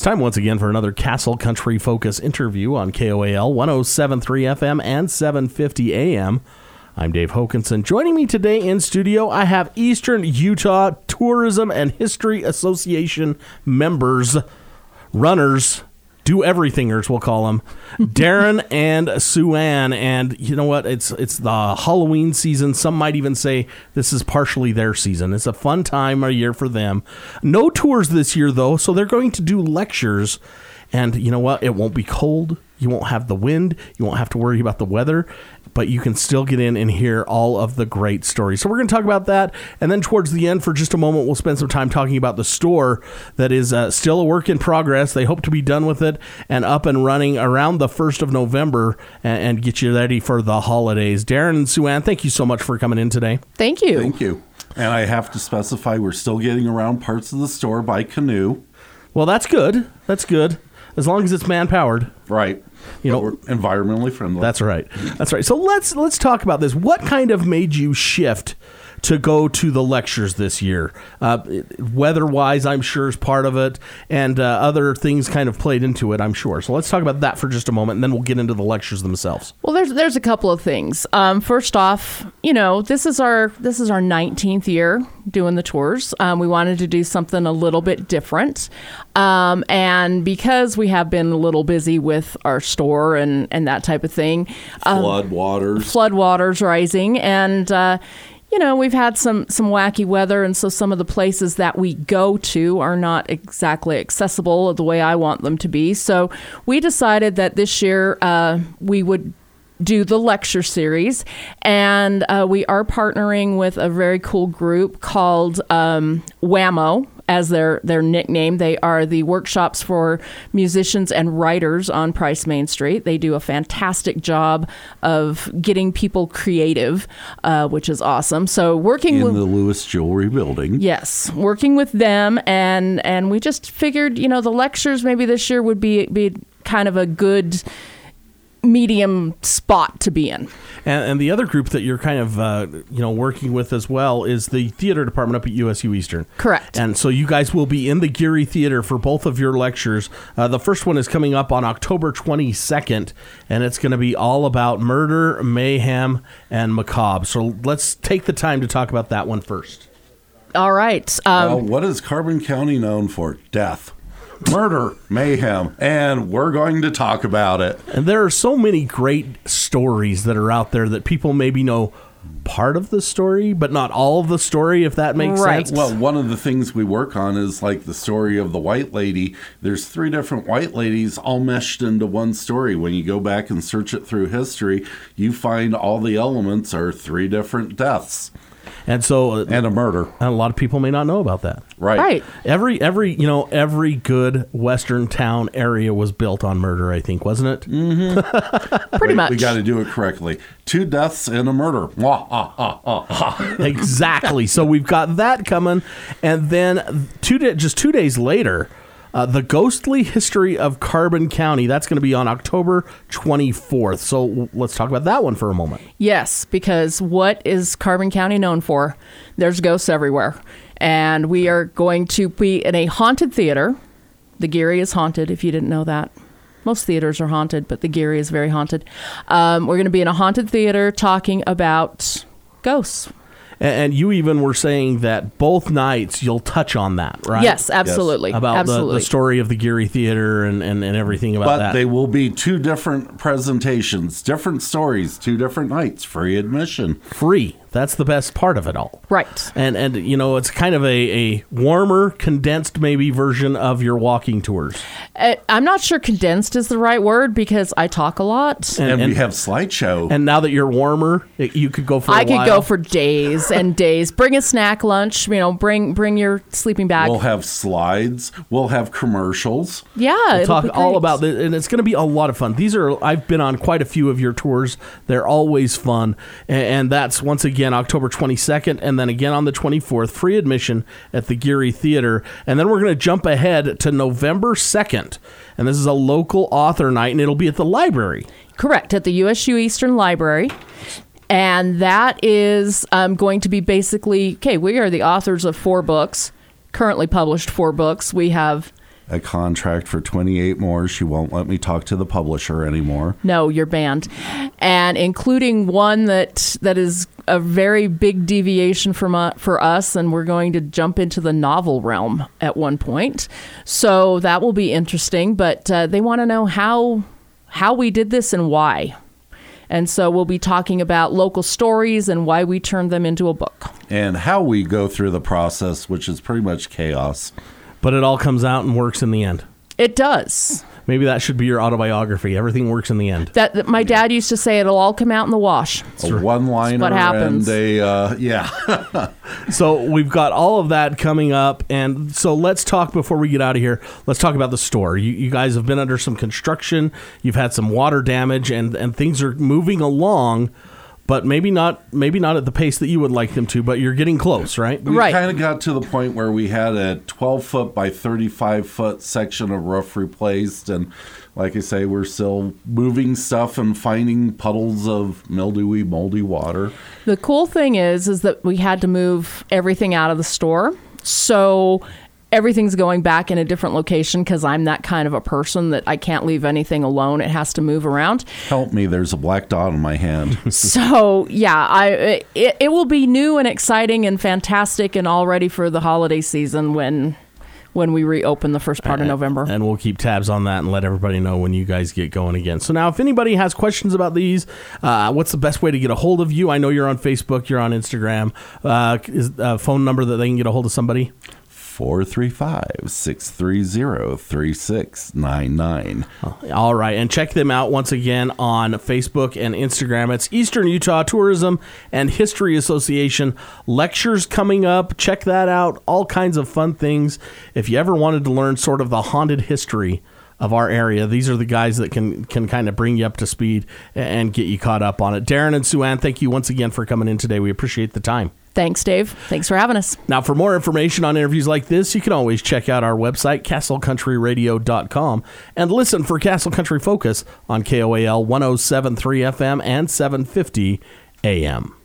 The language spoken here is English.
time once again for another Castle Country Focus interview on KOAL 107.3 FM and 750 AM. I'm Dave Hokinson. Joining me today in studio, I have Eastern Utah Tourism and History Association members, runners, do-everythingers, we'll call them, Darren and Sue-Ann. And you know what? It's the Halloween season. Some might even say this is partially their season. It's a fun time of year for them. No tours this year, though, so they're going to do lectures. And you know what? It won't be cold. You won't have the wind. You won't have to worry about the weather. But you can still get in and hear all of the great stories. So we're going to talk about that. And then towards the end, for just a moment, we'll spend some time talking about the store that is still a work in progress. They hope to be done with it and up and running around the 1st of November and get you ready for the holidays. Darren and Sue-Ann, thank you so much for coming in today. Thank you. Thank you. And I have to specify, we're still getting around parts of the store by canoe. Well, that's good. That's good. As long as it's man-powered. Right. You know, we're environmentally friendly. That's right. That's right. So let's talk about this. What kind of made you shift to go to the lectures this year? Weather-wise, I'm sure, is part of it, and other things kind of played into it, I'm sure. So let's talk about that for just a moment, and then we'll get into the lectures themselves. Well, there's a couple of things. First off, this is our 19th year doing the tours. We wanted to do something a little bit different, and because we have been a little busy with our store and that type of thing, floodwaters rising, and we've had some wacky weather, and so some of the places that we go to are not exactly accessible the way I want them to be. So we decided that this year we would do the lecture series, and we are partnering with a very cool group called WAMO as their nickname. They are the Workshops for Musicians and Writers on Price Main Street. They do a fantastic job of getting people creative, which is awesome. So working in with the Lewis Jewelry Building. Yes, working with them, and we just figured, the lectures maybe this year would be kind of a good medium spot to be in. And the other group that you're kind of working with as well is the theater department up at USU Eastern. Correct. And so you guys will be in the Geary Theater for both of your lectures. The first one is coming up on October 22nd, and it's going to be all about murder, mayhem, and macabre. So let's take the time to talk about that one first. All right. What is Carbon County known for? Death. Murder, mayhem, and we're going to talk about it. And there are so many great stories that are out there that people maybe know part of the story, but not all of the story, if that makes sense. Well, one of the things we work on is like the story of the White Lady. There's 3 different White Ladies all meshed into one story. When you go back and search it through history, you find all the elements are 3 different deaths. And so, and a murder. And a lot of people may not know about that. Right. Every good Western town area was built on murder, I think, wasn't it? Mm-hmm. Pretty much. We got to do it correctly. 2 deaths and a murder. Exactly. So we've got that coming, and then 2 days later, the Ghostly History of Carbon County. That's going to be on October 24th. So let's talk about that one for a moment. Yes, because what is Carbon County known for? There's ghosts everywhere. And we are going to be in a haunted theater. The Geary is haunted, if you didn't know that. Most theaters are haunted, but the Geary is very haunted. We're going to be in a haunted theater talking about ghosts. And you even were saying that both nights you'll touch on that, right? Yes, absolutely. Yes. About the story of the Geary Theater and everything about that. But they will be 2 different presentations, different stories, 2 different nights, free admission. Free. That's the best part of it all. Right. And it's kind of a warmer, condensed maybe version of your walking tours. I'm not sure condensed is the right word because I talk a lot. And we have slideshow. And now that you're warmer, you could go for a while. I could go for days and days. Bring a snack lunch, bring your sleeping bag. We'll have slides. We'll have commercials. Yeah. We'll talk all about this, and it's going to be a lot of fun. I've been on quite a few of your tours. They're always fun. And that's, once again, October 22nd, and then again on the 24th, free admission at the Geary Theater. And then we're going to jump ahead to November 2nd, and this is a local author night, and it'll be at the library. Correct, at the USU Eastern Library. And that is going to be basically, we are the authors of 4 books, currently published 4 books. We have a contract for 28 more. She won't let me talk to the publisher anymore. No, you're banned. And including one that is a very big deviation for us, and we're going to jump into the novel realm at one point. So that will be interesting, but they want to know how we did this and why. And so we'll be talking about local stories and why we turned them into a book. And how we go through the process, which is pretty much chaos. But it all comes out and works in the end. It does. Maybe that should be your autobiography. Everything works in the end. That my dad used to say it'll all come out in the wash. A one-liner what happens. and yeah. So we've got all of that coming up. And so let's talk, before we get out of here, let's talk about the store. You guys have been under some construction. You've had some water damage, and things are moving along. But maybe not at the pace that you would like them to, but you're getting close, right? We Right. kind of got to the point where we had a 12-foot by 35-foot section of roof replaced. And like I say, we're still moving stuff and finding puddles of mildewy, moldy water. The cool thing is that we had to move everything out of the store. So everything's going back in a different location because I'm that kind of a person that I can't leave anything alone. It has to move around. Help me, there's a black dot on my hand. So, yeah, it will be new and exciting and fantastic and all ready for the holiday season when we reopen the first part of November. And we'll keep tabs on that and let everybody know when you guys get going again. So now, if anybody has questions about these, what's the best way to get a hold of you? I know you're on Facebook, you're on Instagram. Is a phone number that they can get a hold of somebody? 435-630-3699. All right. And check them out once again on Facebook and Instagram. It's Eastern Utah Tourism and History Association. Lectures coming up. Check that out. All kinds of fun things. If you ever wanted to learn sort of the haunted history of our area, these are the guys that can kind of bring you up to speed and get you caught up on it. Darren and Sue Ann, thank you once again for coming in today. We appreciate the time. Thanks, Dave. Thanks for having us. Now, for more information on interviews like this, you can always check out our website, castlecountryradio.com, and listen for Castle Country Focus on KOAL 107.3 FM and 750 AM.